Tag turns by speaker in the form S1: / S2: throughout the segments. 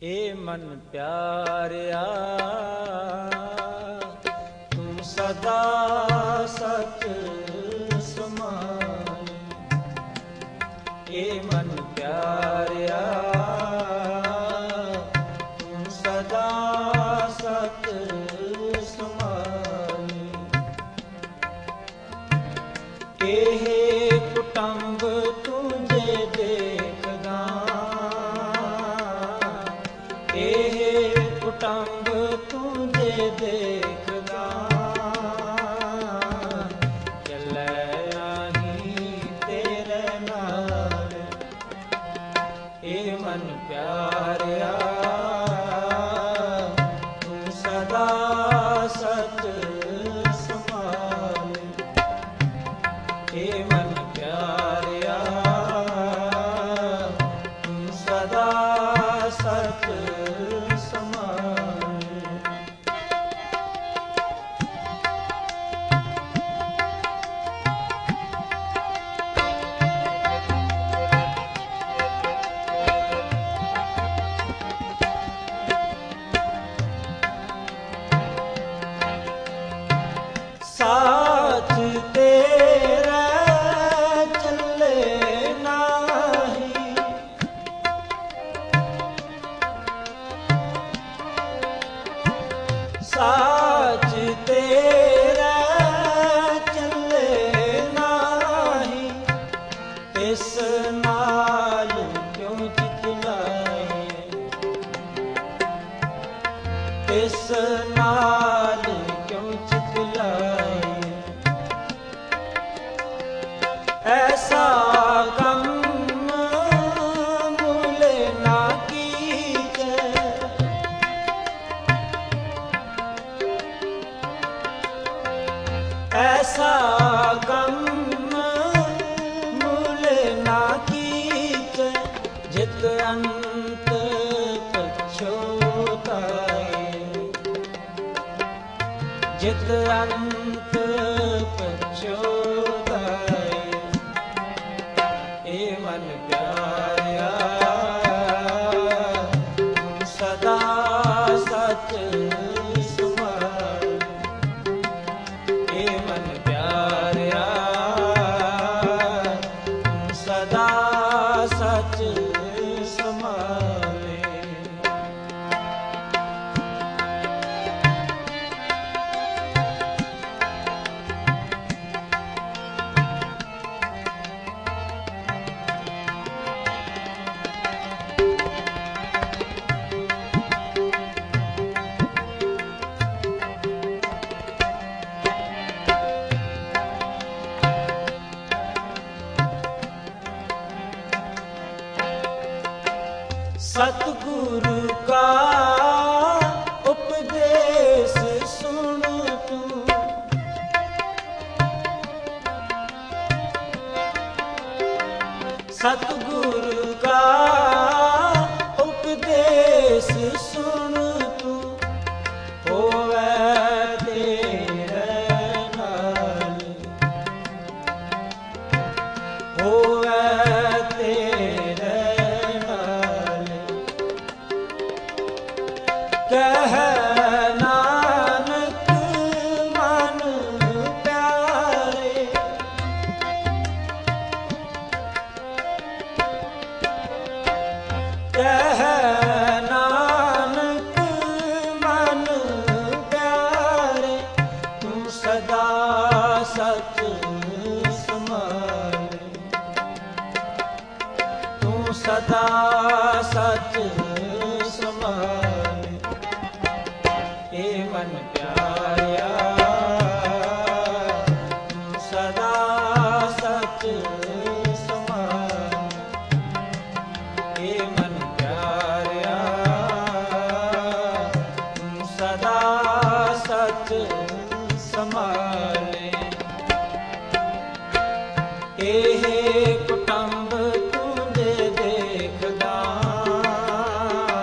S1: ਏ ਮਨ ਪਿਆਰਿਆ ਤੂੰ ਸਦਾ ਸਚ ਸਮਾਏ। ਏ ਮਨ ਪਿਆਰਿਆ ਤੂੰ ਸਦਾ ਸਚ ਸਮਾਏ। ਇਹ ਕੁਟੰਬ ਤੁਝੇ ਦੇਖਦਾ, ਇਹ ਕੁਟੰਬ ਤੁਝੇ ਦੇਖਦਾ, ਚੱਲੇ ਆਹੀ ਤੇਰੇ ਨਾਲ। ਇਹ ਮਨ ਪਿਆਰਿਆ ਤੂੰ ਸਦਾ ਸਚ ਸਮਾਏ। ਇਹ ਮਨ ਪਿਆਰਿਆ ਤੂੰ ਸਦਾ ਸਚ ਸਮਾਏ। ਸਾਥ ਤੇਰਾ ਚੱਲੇ ਨਾਹੀ, ਸਾਚ ਤੇਰਾ ਚੱਲੇ ਨਾਹੀ। ਤਿਸ ਨਾਲ ਕਿਉਂ ਚਿਤ ਲਾਏ, ਤਿਸ ਨਾਲ ਕਿਉਂ ਚਿਤ ਲਾਏ। ਐਸਾ ਕੰਮ ਮੁਲੇ ਨਾ ਕੀਜੈ, ਐਸਾ ਕੰਮ ਮੁਲੇ ਨਾ ਕੀਜੈ। ਜਿਤ ਅੰਤ ਪਛੋਤਾਏ, ਜਿਤ ਅੰਤ ਪਛੋਤਾਏ। ਇਹ ਮਨ ਪਿਆਰਿਆ ਤੂੰ ਸਦਾ ਸਚ ਸਮਾਏ। ਇਹ ਮਨ ਪਿਆਰਿਆ ਤੂੰ ਸਦਾ ਸਚ ਸਮਾਏ। ਸਤਿਗੁਰੂ ਕਾ ਉਪਦੇਸ਼ ਸੁਣ ਤੂੰ, ਸਤਿਗੁਰੂ ਕਾ ਉਪਦੇਸ਼ ਸੁਣ ਤੂੰ। ਹੋਵੇ ਤੇਰੇ ਨਾਲ, ਹੋਵੇ ਤੇਰੇ ਨਾਲ। ਕਹਿ ਨਾਨਕ ਮਨ ਪਿਆਰੇ, ਕਹਿ ਨਾਨਕ ਮਨ ਪਿਆਰੇ। ਤੂੰ ਸਦਾ ਸਚ ਸਮਾਏ, ਤੂੰ ਸਦਾ ਸਚ ਸਮਾਏ। ਇਹ ਮਨ ਪਿਆਰਿਆ ਤੂੰ ਸਦਾ ਸਚ ਸਮਾਏ। ਇਹ ਮਨ ਪਿਆਰਿਆ ਤੂੰ ਸਦਾ ਸਚ ਸਮਾਏ। ਇਹ ਕੁਟੰਬ ਤੁਝੇ ਦੇਖਦਾ,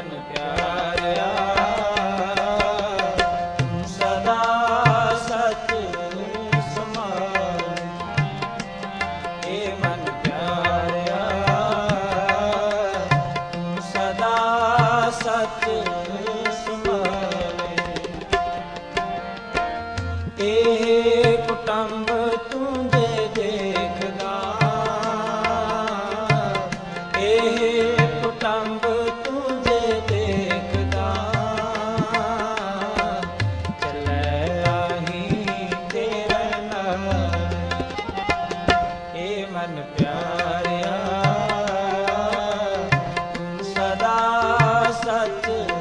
S1: ਪਿਆਰਿਆ ਸਦਾ ਸਚ ਸਮਾਏ ਏ ਮਨ ਪਿਆਰਿਆ ਸਦਾ ਸਚ ਸਮਾਏ ਇਹ ਕੁਟੰਬ ਤੂੰ ਜੇ ਦੇਖਦਾ ਇਹ ਕੁਟੰਬ ਤੂੰ ਜੇ ਦੇਖਦਾ ਚੱਲੇ ਆਹੀ ਤੇਰੇ ਨਾਲ ਏ ਮਨ ਪਿਆਰਿਆ ਸਦਾ ਸਚ